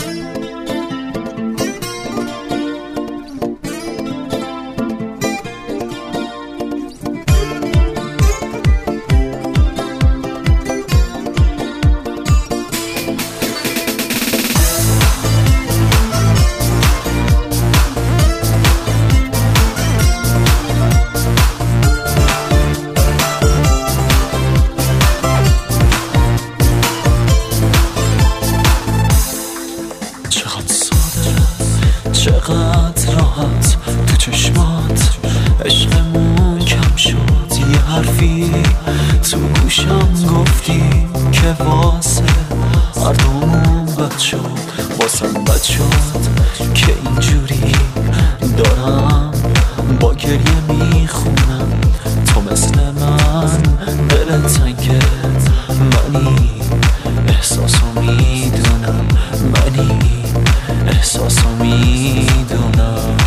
چقدر راحت تو چشمات عشقمون کم شد، یه حرفی تو گوشم گفتی که واسه هر دومون بد شد، واسم بد شد که اینجوری دارم با گریه میخونم. تو مثل من دلت تنگه، منی احساسو میدونم، منی احساسو میدونم.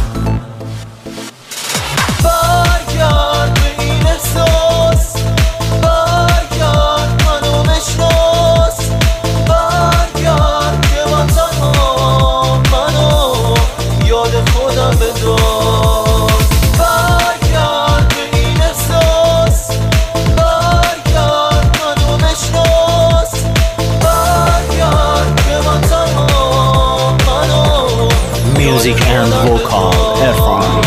برگرد به این احساس، برگرد منو بشناس، برگرد که من تنها منو یاد خودم بداز. برگرد به این احساس، برگرد منو بشناس، برگرد که من تنها منو. Music and vocal performance.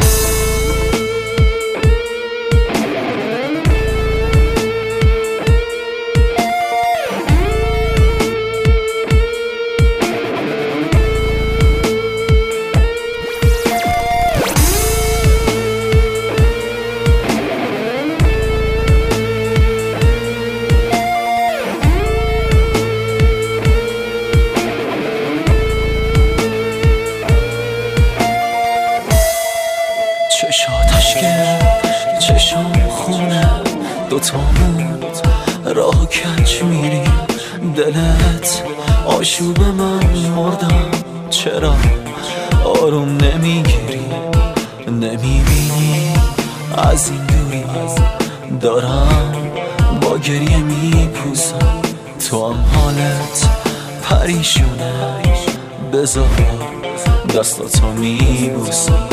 چشاتش گرد چشم خونه، دوتامون راه کج میریم. دلت آشوب من مردم، چرا آروم نمیگیری؟ نمیبینی از این دوری دارم با گریه میپوسم. تو هم حالت پریشونه، بذار دستاتو میبوسم،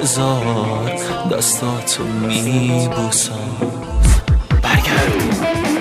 بذار دستاتو میبوسم. برگرد